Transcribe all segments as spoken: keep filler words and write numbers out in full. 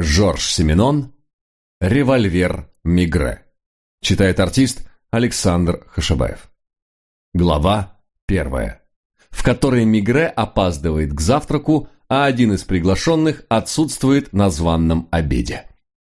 Жорж Сименон. Револьвер Мегрэ. Читает артист Александр Хашабаев. Глава первая, в которой Мегрэ опаздывает к завтраку, а один из приглашенных отсутствует на званном обеде.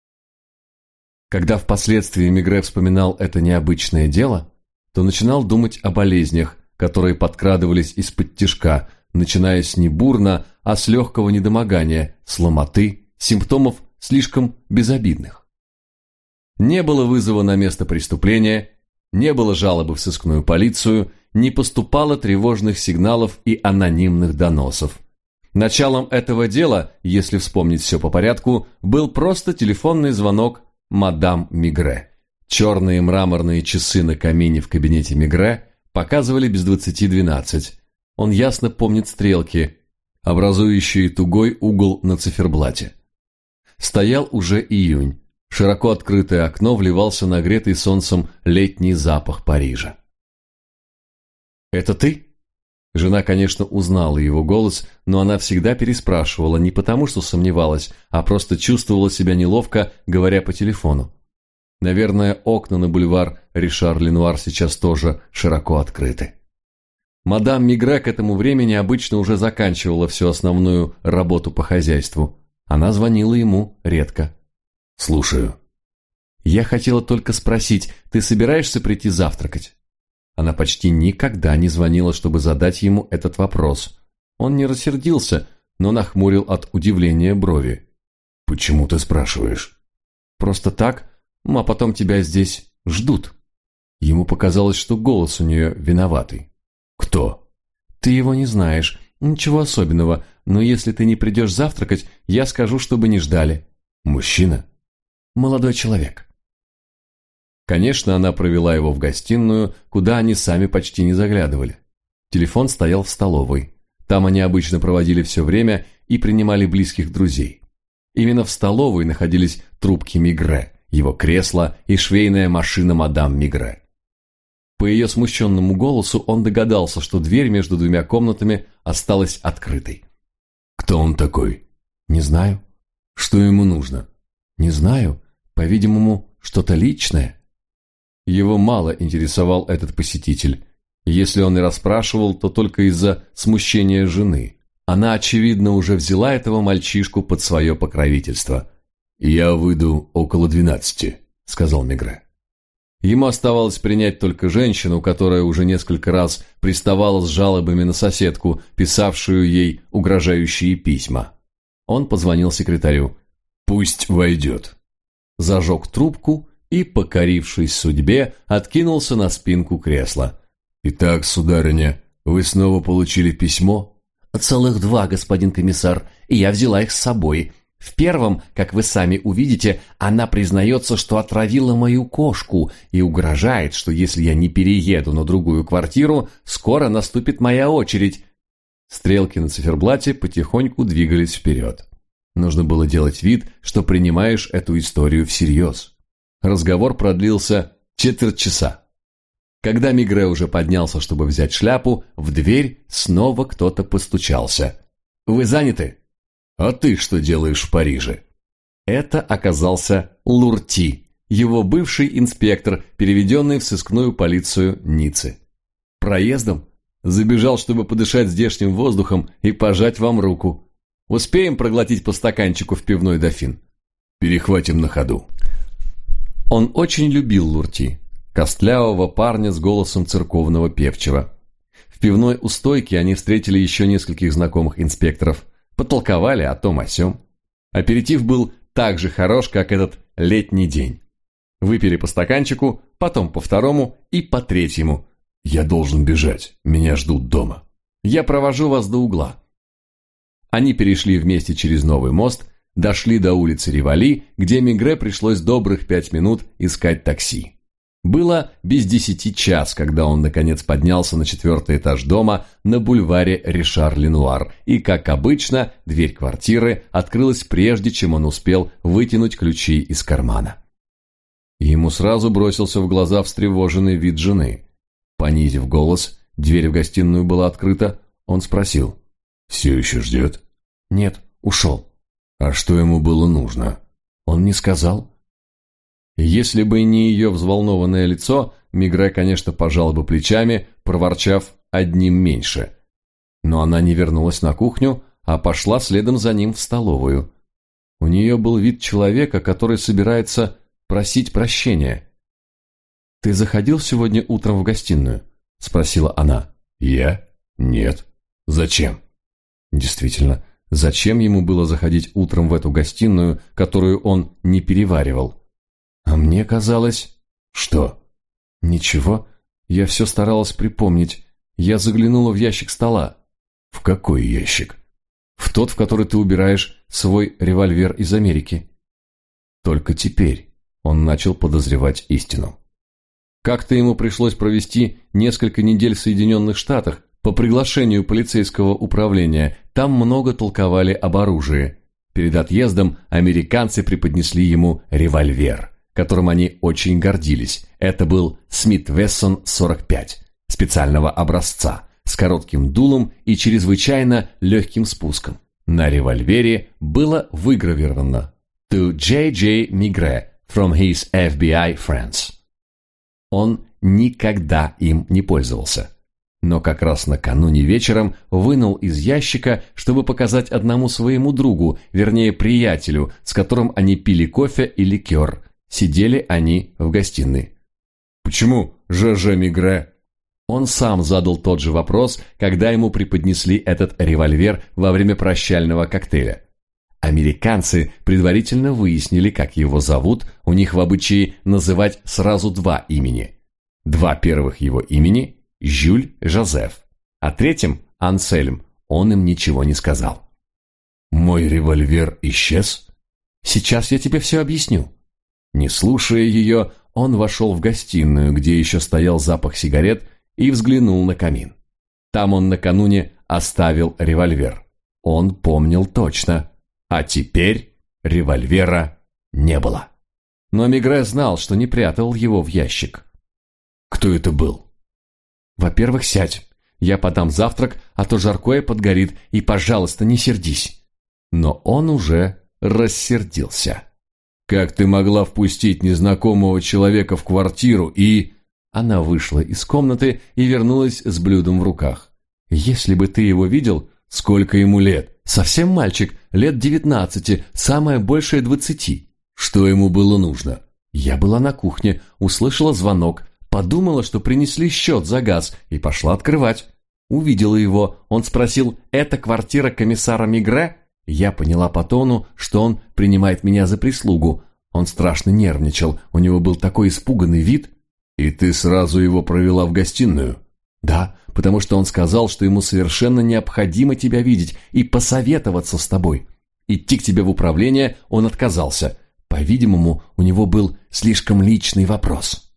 Когда впоследствии Мегрэ вспоминал это необычное дело, то начинал думать о болезнях, которые подкрадывались из-под тишка, начинаясь не бурно, а с легкого недомогания, с ломоты, симптомов слишком безобидных. Не было вызова на место преступления, не было жалобы в сыскную полицию, не поступало тревожных сигналов и анонимных доносов. Началом этого дела, если вспомнить все по порядку, был просто телефонный звонок мадам Мегрэ. Черные мраморные часы на камине в кабинете Мегрэ показывали без двадцати двенадцать. Он ясно помнит стрелки, образующие тугой угол на циферблате. Стоял уже июнь. Широко открытое окно вливался нагретый солнцем летний запах Парижа. «Это ты?» Жена, конечно, узнала его голос, но она всегда переспрашивала не потому, что сомневалась, а просто чувствовала себя неловко, говоря по телефону. Наверное, окна на бульвар Ришар-Ленуар сейчас тоже широко открыты. Мадам Мегрэ к этому времени обычно уже заканчивала всю основную работу по хозяйству. Она звонила ему редко. «Слушаю». «Я хотела только спросить, ты собираешься прийти завтракать?» Она почти никогда не звонила, чтобы задать ему этот вопрос. Он не рассердился, но нахмурил от удивления брови. «Почему ты спрашиваешь?» «Просто так, а потом тебя здесь ждут». Ему показалось, что голос у нее виноватый. «Кто?» «Ты его не знаешь. Ничего особенного, но если ты не придешь завтракать, я скажу, чтобы не ждали». «Мужчина?» «Молодой человек». Конечно, она провела его в гостиную, куда они сами почти не заглядывали. Телефон стоял в столовой. Там они обычно проводили все время и принимали близких друзей. Именно в столовой находились трубки Мегрэ, его кресло и швейная машина мадам Мегрэ. По ее смущенному голосу он догадался, что дверь между двумя комнатами осталась открытой. «Кто он такой?» «Не знаю». «Что ему нужно?» «Не знаю. По-видимому, что-то личное». Его мало интересовал этот посетитель. Если он и расспрашивал, то только из-за смущения жены. Она, очевидно, уже взяла этого мальчишку под свое покровительство. «Я выйду около двенадцати», — сказал Мегрэ. Ему оставалось принять только женщину, которая уже несколько раз приставала с жалобами на соседку, писавшую ей угрожающие письма. Он позвонил секретарю. «Пусть войдет». Зажег трубку и, покорившись судьбе, откинулся на спинку кресла. «Итак, сударыня, вы снова получили письмо?» «Целых два, господин комиссар, и я взяла их с собой. В первом, как вы сами увидите, она признается, что отравила мою кошку и угрожает, что если я не перееду на другую квартиру, скоро наступит моя очередь». Стрелки на циферблате потихоньку двигались вперед. Нужно было делать вид, что принимаешь эту историю всерьез. Разговор продлился четверть часа. Когда Мегрэ уже поднялся, чтобы взять шляпу, в дверь снова кто-то постучался. «Вы заняты?» «А ты что делаешь в Париже?» Это оказался Лурти, его бывший инспектор, переведенный в сыскную полицию Ниццы. «Проездом? Забежал, чтобы подышать здешним воздухом и пожать вам руку. Успеем проглотить по стаканчику в пивной «Дофин»?» «Перехватим на ходу». Он очень любил Лурти, костлявого парня с голосом церковного певчего. В пивной у стойки они встретили еще нескольких знакомых инспекторов, потолковали о том о сём. Аперитив был так же хорош, как этот летний день. Выпили по стаканчику, потом по второму и по третьему. «Я должен бежать, меня ждут дома». «Я провожу вас до угла». Они перешли вместе через новый мост, дошли до улицы Риволи, где Мегрэ пришлось добрых пять минут искать такси. Было без десяти час, когда он наконец поднялся на четвертый этаж дома на бульваре Ришар-Ленуар, и, как обычно, дверь квартиры открылась прежде, чем он успел вытянуть ключи из кармана. Ему сразу бросился в глаза встревоженный вид жены. Понизив голос, дверь в гостиную была открыта, он спросил: «Все еще ждет?» «Нет, ушел». А что ему было нужно? Он не сказал. Если бы не ее взволнованное лицо, Мигре, конечно, пожал бы плечами, проворчав одним меньше. Но она не вернулась на кухню, а пошла следом за ним в столовую. У нее был вид человека, который собирается просить прощения. «Ты заходил сегодня утром в гостиную?» – спросила она. «Я? Нет. Зачем?» Действительно, зачем ему было заходить утром в эту гостиную, которую он не переваривал? А мне казалось... Что? Ничего. Я все старалась припомнить. Я заглянула в ящик стола. В какой ящик? В тот, в который ты убираешь свой револьвер из Америки. Только теперь он начал подозревать истину. Как-то ему пришлось провести несколько недель в Соединенных Штатах по приглашению полицейского управления. Там много толковали об оружии. Перед отъездом американцы преподнесли ему револьвер, которым они очень гордились. Это был Смит Вессон сорок пять, специального образца, с коротким дулом и чрезвычайно легким спуском. На револьвере было выгравировано «To Джей Джей Migre from his эф би ай friends». Он никогда им не пользовался. Но как раз накануне вечером вынул из ящика, чтобы показать одному своему другу, вернее приятелю, с которым они пили кофе и ликер. Сидели они в гостиной. «Почему Жэ Жэ Мигре?» Он сам задал тот же вопрос, когда ему преподнесли этот револьвер во время прощального коктейля. Американцы предварительно выяснили, как его зовут, у них в обычае называть сразу два имени. Два первых его имени – Жюль Жозеф, а третьем – Ансельм, он им ничего не сказал. «Мой револьвер исчез?» «Сейчас я тебе все объясню». Не слушая ее, он вошел в гостиную, где еще стоял запах сигарет, и взглянул на камин. Там он накануне оставил револьвер. Он помнил точно. А теперь револьвера не было. Но Мигре знал, что не прятал его в ящик. «Кто это был?» «Во-первых, сядь. Я подам завтрак, а то жаркое подгорит, и, пожалуйста, не сердись». Но он уже рассердился. «Как ты могла впустить незнакомого человека в квартиру и...» Она вышла из комнаты и вернулась с блюдом в руках. «Если бы ты его видел, сколько ему лет? Совсем мальчик, лет девятнадцати, самое большее двадцати. Что ему было нужно?» «Я была на кухне, услышала звонок, подумала, что принесли счет за газ, и пошла открывать. Увидела его, он спросил, это квартира комиссара Мигре?» Я поняла по тону, что он принимает меня за прислугу. Он страшно нервничал, у него был такой испуганный вид. «И ты сразу его провела в гостиную?» «Да, потому что он сказал, что ему совершенно необходимо тебя видеть и посоветоваться с тобой. Идти к тебе в управление он отказался. По-видимому, у него был слишком личный вопрос».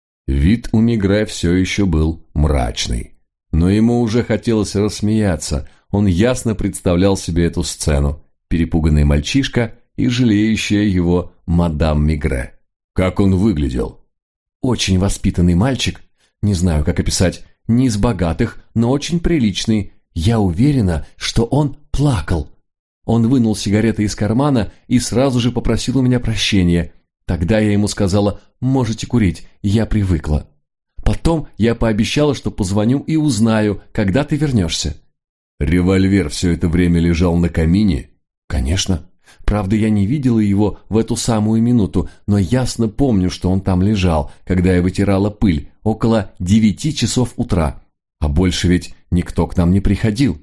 Вид у Мигре все еще был мрачный. Но ему уже хотелось рассмеяться. Он ясно представлял себе эту сцену. Перепуганный мальчишка и жалеющая его мадам Мигре. «Как он выглядел?» «Очень воспитанный мальчик, не знаю, как описать, не из богатых, но очень приличный. Я уверена, что он плакал. Он вынул сигареты из кармана и сразу же попросил у меня прощения. Тогда я ему сказала, можете курить, я привыкла. Потом я пообещала, что позвоню и узнаю, когда ты вернешься». «Револьвер все это время лежал на камине?» «Конечно. Правда, я не видела его в эту самую минуту, но ясно помню, что он там лежал, когда я вытирала пыль, около девяти часов утра. А больше ведь никто к нам не приходил».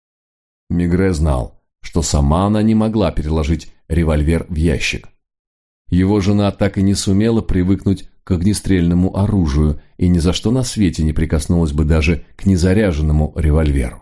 Мигре знал, что сама она не могла переложить револьвер в ящик. Его жена так и не сумела привыкнуть к огнестрельному оружию и ни за что на свете не прикоснулась бы даже к незаряженному револьверу.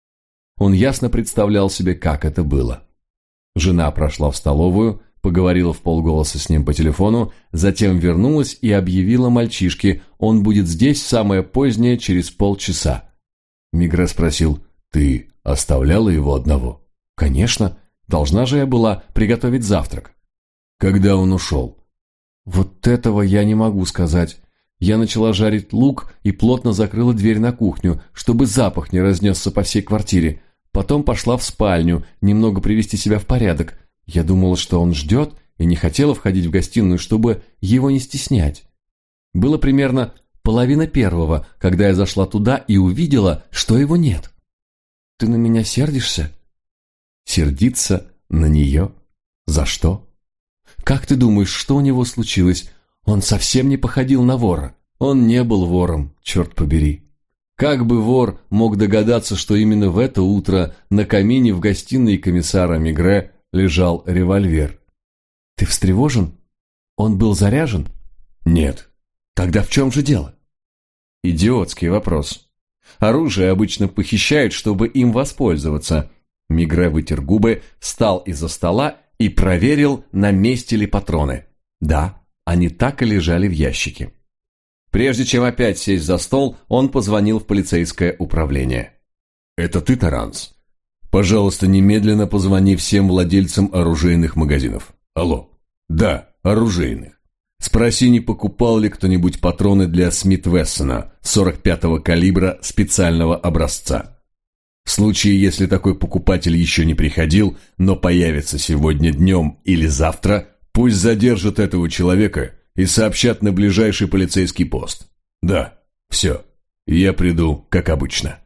Он ясно представлял себе, как это было. Жена прошла в столовую, поговорила вполголоса с ним по телефону, затем вернулась и объявила мальчишке, он будет здесь самое позднее, через полчаса. Мигре спросил, «Ты оставляла его одного?» «Конечно, должна же я была приготовить завтрак». «Когда он ушел?» «Вот этого я не могу сказать. Я начала жарить лук и плотно закрыла дверь на кухню, чтобы запах не разнесся по всей квартире. Потом пошла в спальню, немного привести себя в порядок. Я думала, что он ждет, и не хотела входить в гостиную, чтобы его не стеснять. Было примерно половина первого, когда я зашла туда и увидела, что его нет. Ты на меня сердишься? Сердиться на нее? За что? Как ты думаешь, что у него случилось? Он совсем не походил на вора. Он не был вором, черт побери. Как бы вор мог догадаться, что именно в это утро на камине в гостиной комиссара Мигре лежал револьвер? Ты встревожен? Он был заряжен? Нет. Тогда в чем же дело? Идиотский вопрос. Оружие обычно похищают, чтобы им воспользоваться. Мигре вытер губы, встал из-за стола и проверил, на месте ли патроны. Да, они так и лежали в ящике. Прежде чем опять сесть за стол, он позвонил в полицейское управление. «Это ты, Таранс? Пожалуйста, немедленно позвони всем владельцам оружейных магазинов. Алло. Да, оружейных. Спроси, не покупал ли кто-нибудь патроны для Смит-Вессона сорок пятого калибра специального образца. В случае, если такой покупатель еще не приходил, но появится сегодня днем или завтра, пусть задержат этого человека и сообщат на ближайший полицейский пост. Да, все. Я приду, как обычно».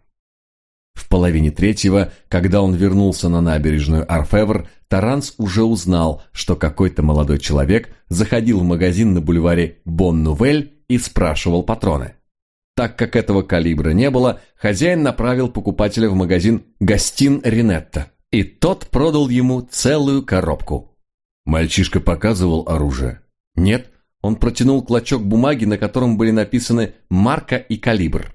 В половине третьего, когда он вернулся на набережную Орфевр, Таранс уже узнал, что какой-то молодой человек заходил в магазин на бульваре Бон-Нувель и спрашивал патроны. Так как этого калибра не было, хозяин направил покупателя в магазин «Гастин Ринетта», и тот продал ему целую коробку. Мальчишка показывал оружие? Нет, он протянул клочок бумаги, на котором были написаны марка и калибр.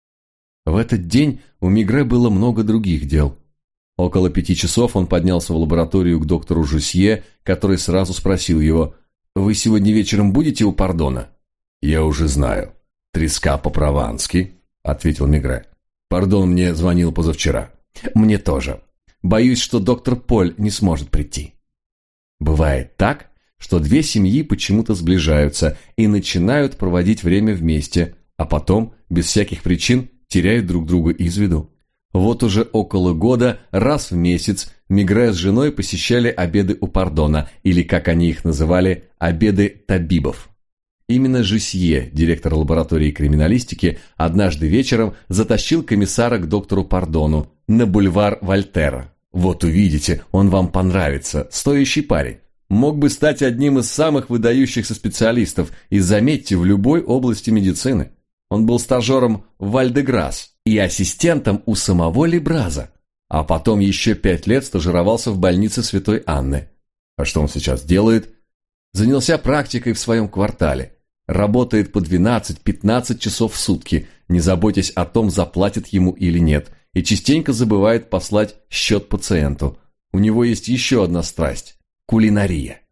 В этот день у Мигре было много других дел. Около пяти часов он поднялся в лабораторию к доктору Жюсье, который сразу спросил его: «Вы сегодня вечером будете у Пардона?» «Я уже знаю. Треска по-провански», — ответил Мигре. «Пардон мне звонил позавчера». «Мне тоже. Боюсь, что доктор Поль не сможет прийти». Бывает так, что две семьи почему-то сближаются и начинают проводить время вместе, а потом, без всяких причин, теряют друг друга из виду. Вот уже около года раз в месяц Мигре с женой посещали обеды у Пардона, или, как они их называли, обеды табибов. Именно Жюсье, директор лаборатории криминалистики, однажды вечером затащил комиссара к доктору Пардону на бульвар Вольтера. Вот увидите, он вам понравится, стоящий парень. Мог бы стать одним из самых выдающихся специалистов и, заметьте, в любой области медицины. Он был стажером в Валь-де-Грасс и ассистентом у самого Лебраза, а потом еще пять лет стажировался в больнице Святой Анны. А что он сейчас делает? Занялся практикой в своем квартале. Работает по двенадцать-пятнадцать часов в сутки, не заботясь о том, заплатят ему или нет, и частенько забывает послать счет пациенту. У него есть еще одна страсть – кулинария.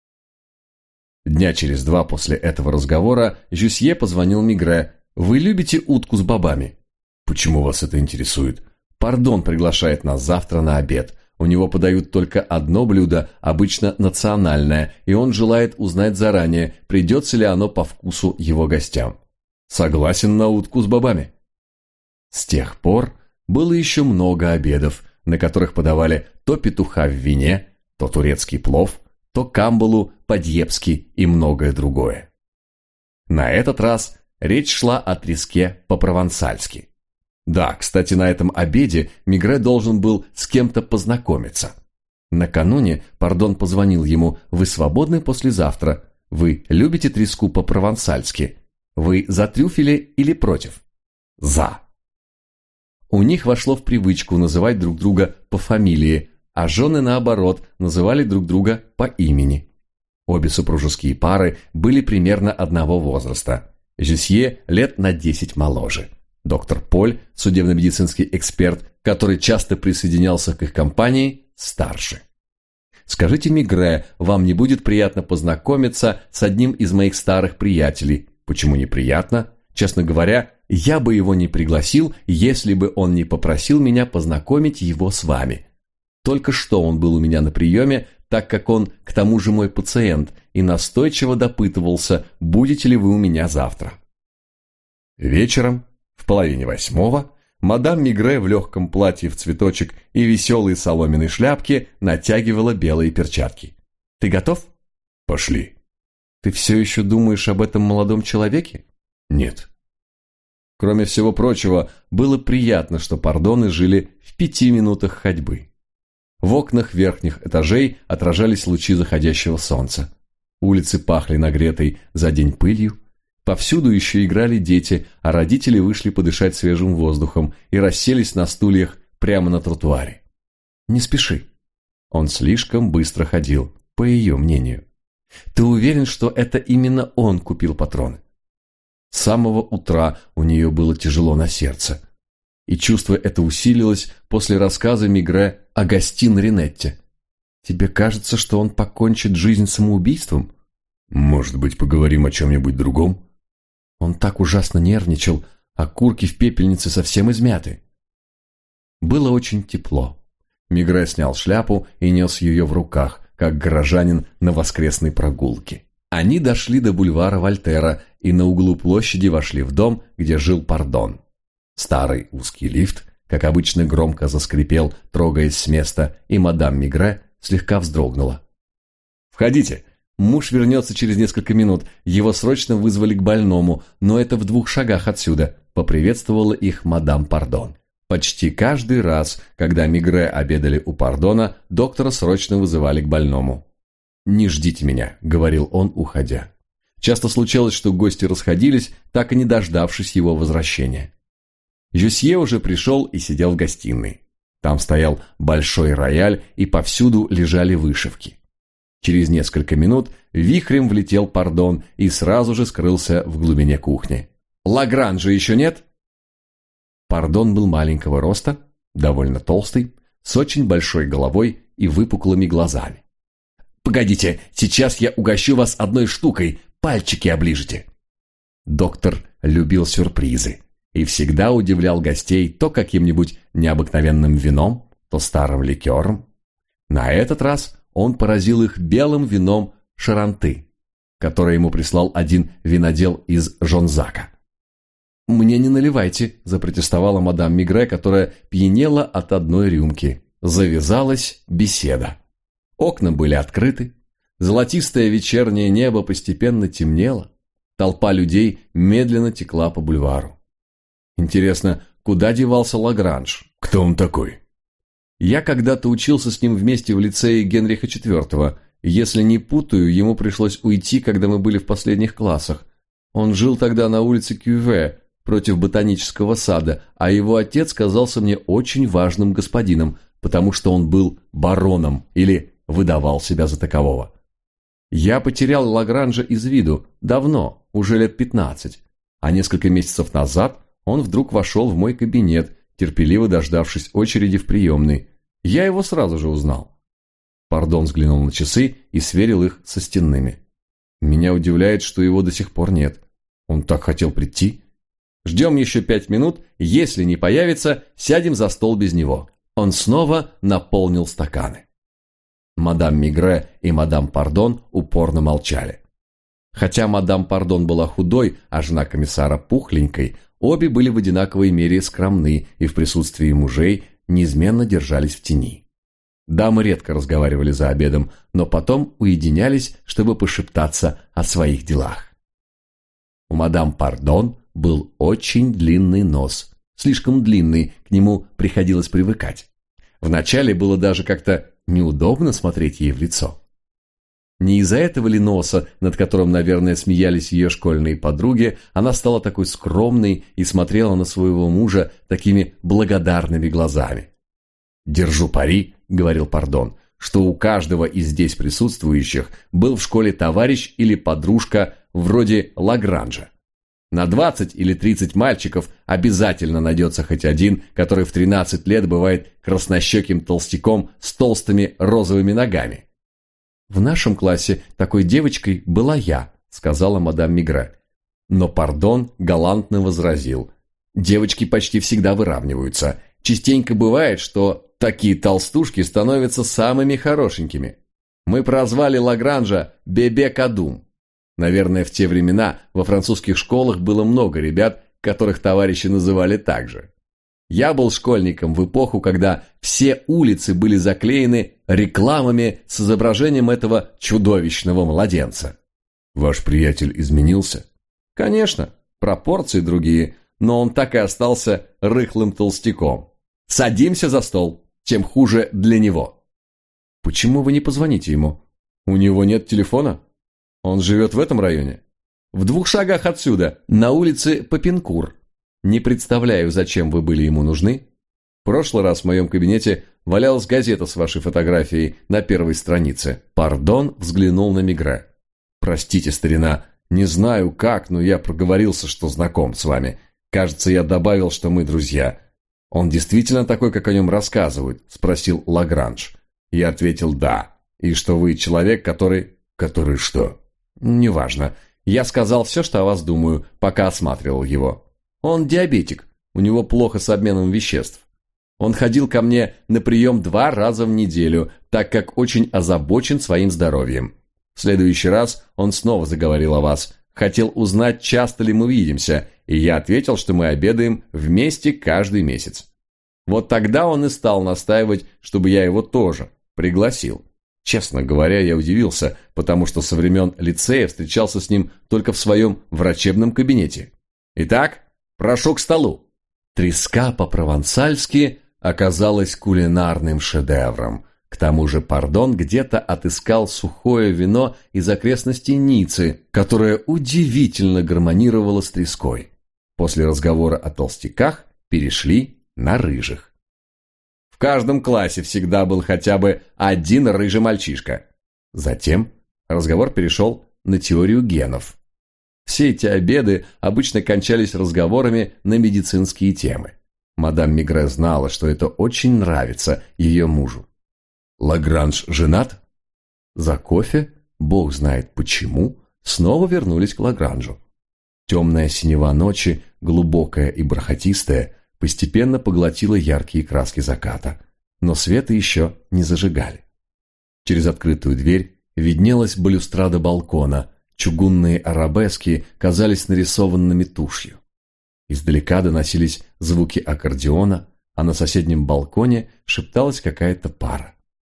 Дня через два после этого разговора Жюсье позвонил Мигре. «Вы любите утку с бобами?» «Почему вас это интересует?» «Пардон приглашает нас завтра на обед. У него подают только одно блюдо, обычно национальное, и он желает узнать заранее, придется ли оно по вкусу его гостям». «Согласен на утку с бобами». С тех пор было еще много обедов, на которых подавали то петуха в вине, то турецкий плов, то камбалу по-дьепски и многое другое. На этот раз речь шла о треске по-провансальски. Да, кстати, на этом обеде Мигре должен был с кем-то познакомиться. Накануне Пардон позвонил ему: «Вы свободны послезавтра? Вы любите треску по-провансальски? Вы за трюфели или против?» «За». У них вошло в привычку называть друг друга по фамилии, а жены, наоборот, называли друг друга по имени. Обе супружеские пары были примерно одного возраста. Жюсье лет на десять моложе. Доктор Поль, судебно-медицинский эксперт, который часто присоединялся к их компании, старше. «Скажите, Мигре, вам не будет приятно познакомиться с одним из моих старых приятелей?» «Почему неприятно? Честно говоря, я бы его не пригласил, если бы он не попросил меня познакомить его с вами. Только что он был у меня на приеме, так как он к тому же мой пациент, и настойчиво допытывался, будете ли вы у меня завтра». Вечером, в половине восьмого, Мадам Мигре в легком платье в цветочек и веселой соломенной шляпке натягивала белые перчатки. «Ты готов?» «Пошли». «Ты все еще думаешь об этом молодом человеке?» «Нет». Кроме всего прочего, было приятно, что Пардоны жили в пяти минутах ходьбы. В окнах верхних этажей отражались лучи заходящего солнца. Улицы пахли нагретой за день пылью. Повсюду еще играли дети, а родители вышли подышать свежим воздухом и расселись на стульях прямо на тротуаре. «Не спеши». Он слишком быстро ходил, по ее мнению. «Ты уверен, что это именно он купил патроны?» С самого утра у нее было тяжело на сердце. И чувство это усилилось после рассказа Мигре о Гастин Ринетте. «Тебе кажется, что он покончит жизнь самоубийством?» «Может быть, поговорим о чем-нибудь другом?» Он так ужасно нервничал, а курки в пепельнице совсем измяты. Было очень тепло. Мигре снял шляпу и нес ее в руках, как горожанин на воскресной прогулке. Они дошли до бульвара Вольтера и на углу площади вошли в дом, где жил Пардон. Старый узкий лифт, как обычно, громко заскрипел, трогаясь с места, и мадам Мигре слегка вздрогнула. «Входите. Муж вернется через несколько минут. Его срочно вызвали к больному, но это в двух шагах отсюда», — поприветствовала их мадам Пардон. Почти каждый раз, когда Мигре обедали у Пардона, доктора срочно вызывали к больному. «Не ждите меня», — говорил он, уходя. Часто случалось, что гости расходились, так и не дождавшись его возвращения. Жюсье уже пришел и сидел в гостиной. Там стоял большой рояль, и повсюду лежали вышивки. Через несколько минут вихрем влетел Пардон и сразу же скрылся в глубине кухни. «Лагранжа еще нет?» Пардон был маленького роста, довольно толстый, с очень большой головой и выпуклыми глазами. «Погодите, сейчас я угощу вас одной штукой, пальчики оближете». Доктор любил сюрпризы и всегда удивлял гостей то каким-нибудь необыкновенным вином, то старым ликером. На этот раз он поразил их белым вином Шаранты, которое ему прислал один винодел из Жонзака. «Мне не наливайте», – запротестовала мадам Мигре, которая пьянела от одной рюмки. Завязалась беседа. Окна были открыты, золотистое вечернее небо постепенно темнело, толпа людей медленно текла по бульвару. Интересно, куда девался Лагранж? Кто он такой? Я когда-то учился с ним вместе в лицее Генриха четвёртого. Если не путаю, ему пришлось уйти, когда мы были в последних классах. Он жил тогда на улице Кюве, против ботанического сада, а его отец казался мне очень важным господином, потому что он был бароном или выдавал себя за такового. Я потерял Лагранжа из виду давно, уже лет пятнадцать, а несколько месяцев назад он вдруг вошел в мой кабинет, терпеливо дождавшись очереди в приемной. Я его сразу же узнал. Пардон взглянул на часы и сверил их со стенными. Меня удивляет, что его до сих пор нет. Он так хотел прийти. Ждем еще пять минут, если не появится, сядем за стол без него. Он снова наполнил стаканы. Мадам Мигре и мадам Пардон упорно молчали. Хотя мадам Пардон была худой, а жена комиссара пухленькой, обе были в одинаковой мере скромны и в присутствии мужей неизменно держались в тени. Дамы редко разговаривали за обедом, но потом уединялись, чтобы пошептаться о своих делах. У мадам Пардон был очень длинный нос, слишком длинный, к нему приходилось привыкать. Вначале было даже как-то неудобно смотреть ей в лицо. Не из-за этого ли носа, над которым, наверное, смеялись ее школьные подруги, она стала такой скромной и смотрела на своего мужа такими благодарными глазами. «Держу пари», — говорил Пардон, «что у каждого из здесь присутствующих был в школе товарищ или подружка вроде Лагранжа. На двадцать или тридцать мальчиков обязательно найдется хоть один, который в тринадцать лет бывает краснощеким толстяком с толстыми розовыми ногами». «В нашем классе такой девочкой была я», — сказала мадам Мигре. Но Пардон галантно возразил: «Девочки почти всегда выравниваются. Частенько бывает, что такие толстушки становятся самыми хорошенькими. Мы прозвали Лагранжа Бебе Кадум. Наверное, в те времена во французских школах было много ребят, которых товарищи называли так же». Я был школьником в эпоху, когда все улицы были заклеены рекламами с изображением этого чудовищного младенца. Ваш приятель изменился? Конечно, пропорции другие, но он так и остался рыхлым толстяком. Садимся за стол, тем хуже для него. Почему вы не позвоните ему? У него нет телефона? Он живет в этом районе? В двух шагах отсюда, на улице Попинкур. Не представляю, зачем вы были ему нужны. В прошлый раз в моем кабинете валялась газета с вашей фотографией на первой странице. Пардон взглянул на Мигре. Простите, старина, не знаю как, но я проговорился, что знаком с вами. Кажется, я добавил, что мы друзья. Он действительно такой, как о нем рассказывают? Спросил Лагранж. Я ответил да. И что вы человек, который... Который что? Неважно. Я сказал все, что о вас думаю, пока осматривал его. Он диабетик, у него плохо с обменом веществ. Он ходил ко мне на прием два раза в неделю, так как очень озабочен своим здоровьем. В следующий раз он снова заговорил о вас, хотел узнать, часто ли мы видимся, и я ответил, что мы обедаем вместе каждый месяц. Вот тогда он и стал настаивать, чтобы я его тоже пригласил. Честно говоря, я удивился, потому что со времен лицея встречался с ним только в своем врачебном кабинете. Итак, прошу к столу. Треска по-провансальски оказалась кулинарным шедевром. К тому же Пардон где-то отыскал сухое вино из окрестностей Ниццы, которое удивительно гармонировало с треской. После разговора о толстяках перешли на рыжих. В каждом классе всегда был хотя бы один рыжий мальчишка. Затем разговор перешел на теорию генов. Все эти обеды обычно кончались разговорами на медицинские темы. Мадам Мигре знала, что это очень нравится ее мужу. Лагранж женат? За кофе, бог знает почему, снова вернулись к Лагранжу. Темная синева ночи, глубокая и бархатистая, постепенно поглотила яркие краски заката, но света еще не зажигали. Через открытую дверь виднелась балюстрада балкона, чугунные арабески казались нарисованными тушью. Издалека доносились звуки аккордеона, а на соседнем балконе шепталась какая-то пара.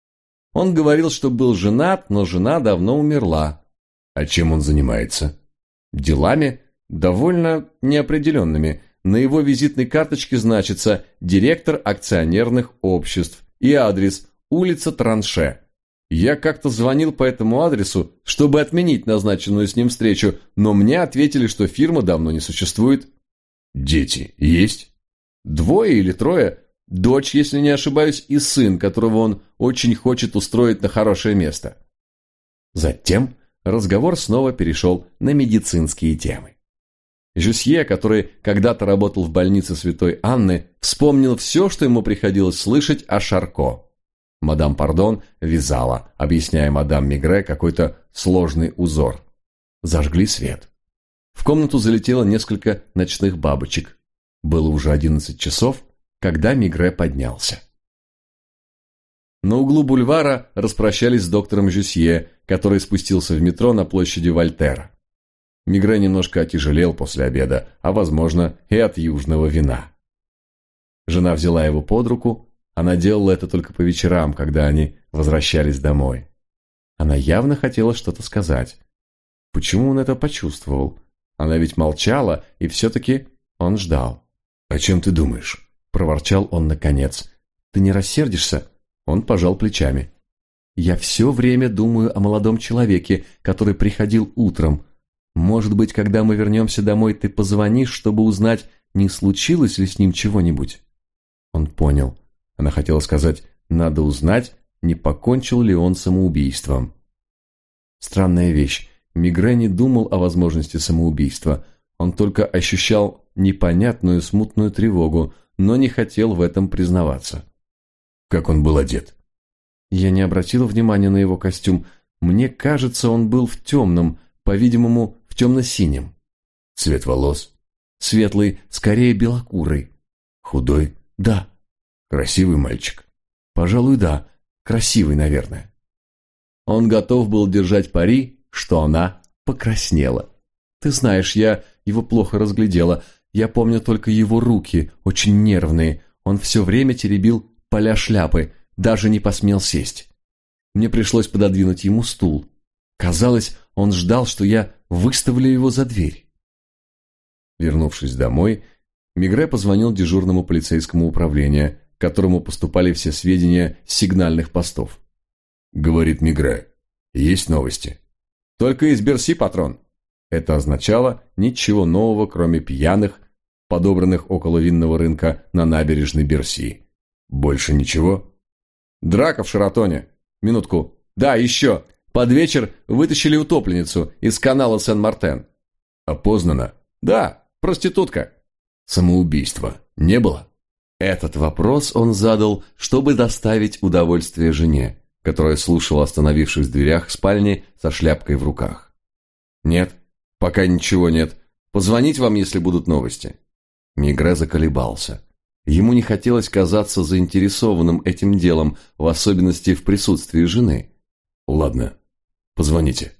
Он говорил, что был женат, но жена давно умерла. А чем он занимается? Делами довольно неопределенными. На его визитной карточке значится «Директор акционерных обществ» и адрес улица Транше. Я как-то звонил по этому адресу, чтобы отменить назначенную с ним встречу, но мне ответили, что фирма давно не существует. Дети есть? Двое или трое. Дочь, если не ошибаюсь, и сын, которого он очень хочет устроить на хорошее место. Затем разговор снова перешел на медицинские темы. Жюсье, который когда-то работал в больнице Святой Анны, вспомнил все, что ему приходилось слышать о Шарко. Мадам Пардон вязала, объясняя мадам Мигре какой-то сложный узор. Зажгли свет. В комнату залетело несколько ночных бабочек. Было уже одиннадцать часов, когда Мигре поднялся. На углу бульвара распрощались с доктором Жюсье, который спустился в метро на площади Вольтера. Мигре немножко отяжелел после обеда, а, возможно, и от южного вина. Жена взяла его под руку, она делала это только по вечерам, когда они возвращались домой. Она явно хотела что-то сказать. Почему он это почувствовал? Она ведь молчала, и все-таки он ждал. «О чем ты думаешь?» – проворчал он наконец. «Ты не рассердишься?» Он пожал плечами. «Я все время думаю о молодом человеке, который приходил утром. Может быть, когда мы вернемся домой, ты позвонишь, чтобы узнать, не случилось ли с ним чего-нибудь?» Он понял. Она хотела сказать, надо узнать, не покончил ли он самоубийством. Странная вещь. Мигре не думал о возможности самоубийства. Он только ощущал непонятную смутную тревогу, но не хотел в этом признаваться. Как он был одет? Я не обратила внимания на его костюм. Мне кажется, он был в темном, по-видимому, в темно-синем. Цвет волос? Светлый, скорее белокурый. Худой? Да. Красивый мальчик? Пожалуй, да. Красивый, наверное. Он готов был держать пари, что она покраснела. Ты знаешь, я его плохо разглядела. Я помню только его руки, очень нервные. Он все время теребил поля шляпы, даже не посмел сесть. Мне пришлось пододвинуть ему стул. Казалось, он ждал, что я выставлю его за дверь. Вернувшись домой, Мигре позвонил дежурному полицейскому управлению, к которому поступали все сведения с сигнальных постов. Говорит Мигре: есть новости? Только из Берси, патрон. Это означало ничего нового, кроме пьяных, подобранных около винного рынка на набережной Берси. Больше ничего? Драка в Шаратоне. Минутку. Да, еще. Под вечер вытащили утопленницу из канала Сен-Мартен. Опознана? Да, проститутка. Самоубийство не было? Этот вопрос он задал, чтобы доставить удовольствие жене, которая слушала, остановившись в дверях спальни со шляпкой в руках. Нет, пока ничего нет. Позвонить вам, если будут новости. Мигре заколебался. Ему не хотелось казаться заинтересованным этим делом, в особенности в присутствии жены. Ладно, позвоните.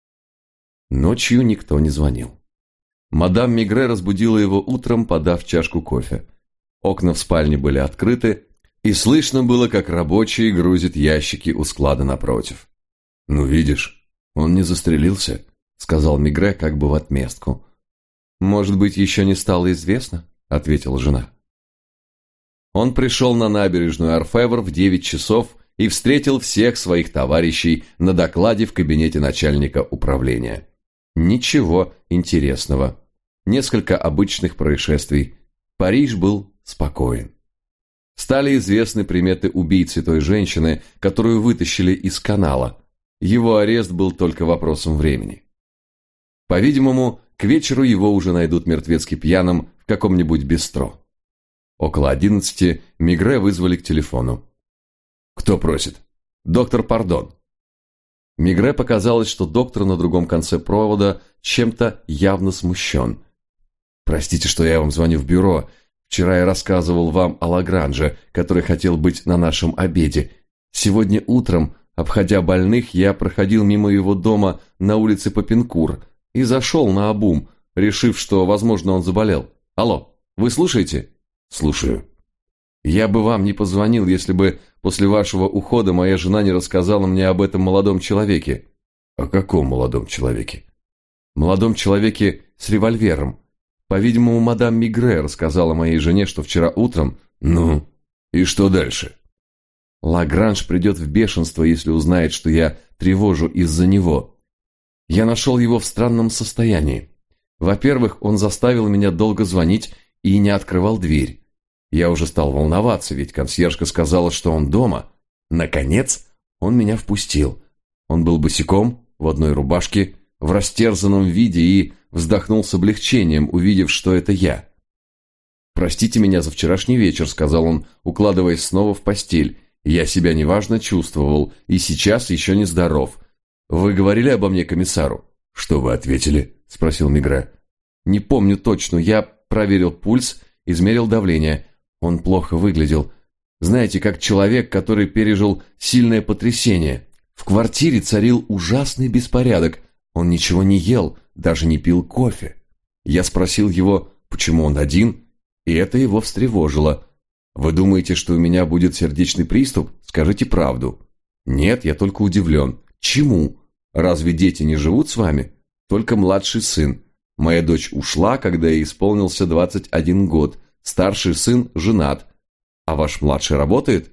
Ночью никто не звонил. Мадам Мигре разбудила его утром, подав чашку кофе. Окна в спальне были открыты, и слышно было, как рабочий грузит ящики у склада напротив. «Ну, видишь, он не застрелился», — сказал Мигре как бы в отместку. «Может быть, еще не стало известно?» — ответила жена. Он пришел на набережную Орфевр в девять часов и встретил всех своих товарищей на докладе в кабинете начальника управления. Ничего интересного. Несколько обычных происшествий. Париж был спокоен. Стали известны приметы убийцы той женщины, которую вытащили из канала. Его арест был только вопросом времени. По-видимому, к вечеру его уже найдут мертвецки пьяным в каком-нибудь бистро. Около одиннадцати Мигре вызвали к телефону. «Кто просит?» «Доктор Пардон». Мигре показалось, что доктор на другом конце провода чем-то явно смущен. «Простите, что я вам звоню в бюро. Вчера я рассказывал вам о Лагранже, который хотел быть на нашем обеде. Сегодня утром, обходя больных, я проходил мимо его дома на улице Попинкур и зашел наобум, решив, что, возможно, он заболел. Алло, вы слушаете?» «Слушаю». «Я бы вам не позвонил, если бы после вашего ухода моя жена не рассказала мне об этом молодом человеке». «О каком молодом человеке?» «Молодом человеке с револьвером. По-видимому, мадам Мигре рассказала моей жене, что вчера утром...» «Ну, и что дальше?» «Лагранж придет в бешенство, если узнает, что я тревожу из-за него. Я нашел его в странном состоянии. Во-первых, он заставил меня долго звонить и не открывал дверь. Я уже стал волноваться, ведь консьержка сказала, что он дома. Наконец, он меня впустил. Он был босиком, в одной рубашке, в растерзанном виде и вздохнул с облегчением, увидев, что это я. «Простите меня за вчерашний вечер», — сказал он, укладываясь снова в постель. «Я себя неважно чувствовал и сейчас еще не здоров. Вы говорили обо мне комиссару?» «Что вы ответили?» — спросил Мигре. «Не помню точно. Я проверил пульс, измерил давление. Он плохо выглядел. Знаете, как человек, который пережил сильное потрясение. В квартире царил ужасный беспорядок. Он ничего не ел, даже не пил кофе. Я спросил его, почему он один, и это его встревожило. Вы думаете, что у меня будет сердечный приступ? Скажите правду». «Нет, я только удивлен. Чему? Разве дети не живут с вами? Только младший сын. Моя дочь ушла, когда ей исполнился двадцать один год. Старший сын женат. А ваш младший работает?»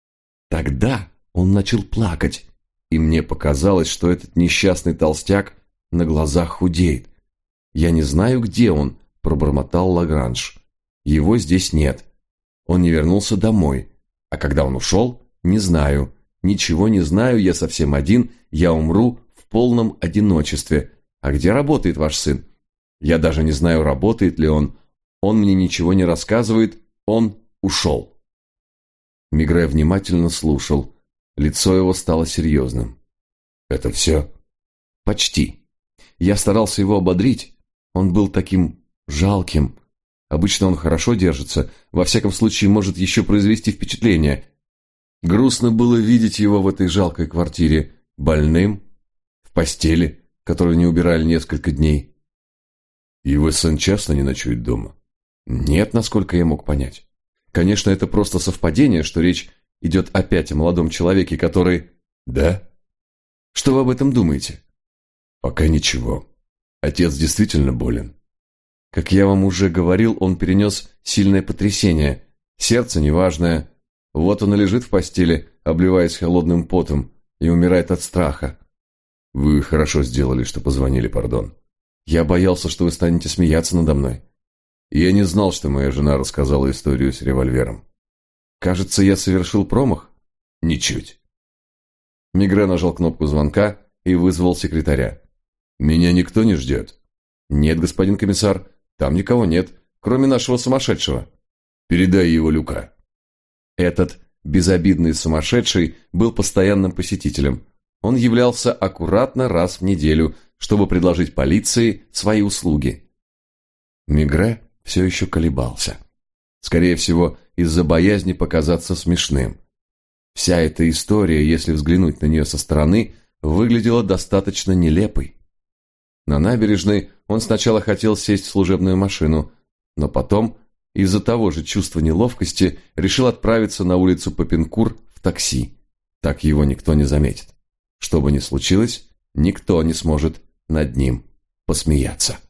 Тогда он начал плакать, и мне показалось, что этот несчастный толстяк на глазах худеет. «Я не знаю, где он», — пробормотал Лагранж. «Его здесь нет. Он не вернулся домой. А когда он ушел, не знаю. Ничего не знаю, я совсем один, я умру в полном одиночестве. А где работает ваш сын? Я даже не знаю, работает ли он. Он мне ничего не рассказывает, он ушел». Мигре внимательно слушал. Лицо его стало серьезным. «Это все?» «Почти. Я старался его ободрить. Он был таким жалким. Обычно он хорошо держится, во всяком случае может еще произвести впечатление. Грустно было видеть его в этой жалкой квартире, больным, в постели, которую не убирали несколько дней». «И вы сын часто не ночует дома?» Нет, насколько я мог понять. Конечно, это просто совпадение, что речь идет опять о молодом человеке, который... Да? Что вы об этом думаете? Пока ничего. Отец действительно болен. Как я вам уже говорил, он перенес сильное потрясение. Сердце неважное. Вот он и лежит в постели, обливаясь холодным потом, и умирает от страха. Вы хорошо сделали, что позвонили, пардон. Я боялся, что вы станете смеяться надо мной. Я не знал, что моя жена рассказала историю с револьвером. Кажется, я совершил промах? Ничуть. Мигре нажал кнопку звонка и вызвал секретаря. Меня никто не ждет? Нет, господин комиссар, там никого нет, кроме нашего сумасшедшего. Передай его Люка. Этот безобидный сумасшедший был постоянным посетителем. Он являлся аккуратно раз в неделю, чтобы предложить полиции свои услуги. Мигре все еще колебался. Скорее всего, из-за боязни показаться смешным. Вся эта история, если взглянуть на нее со стороны, выглядела достаточно нелепой. На набережной он сначала хотел сесть в служебную машину, но потом, из-за того же чувства неловкости, решил отправиться на улицу Попинкур в такси. Так его никто не заметит. Что бы ни случилось, никто не сможет над ним посмеяться.